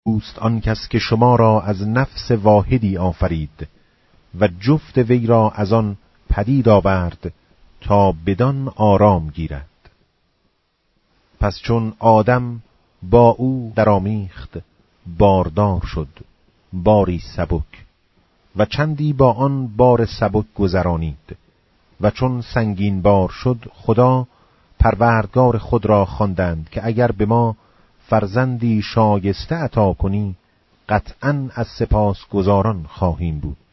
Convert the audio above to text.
اوست آن کس که شما را از نفس واحدی آفرید و جفت وی را از آن پدید آورد تا بدان آرام گیرد. پس چون آدم با او درآمیخت باردار شد باری سبک و چندی با آن بار سبک گذرانید و چون سنگین بار شد خدا پروردگار خود را خواندند که اگر به ما فرزندی شایسته عطا کنی قطعاً از سپاس گزاران خواهیم بود.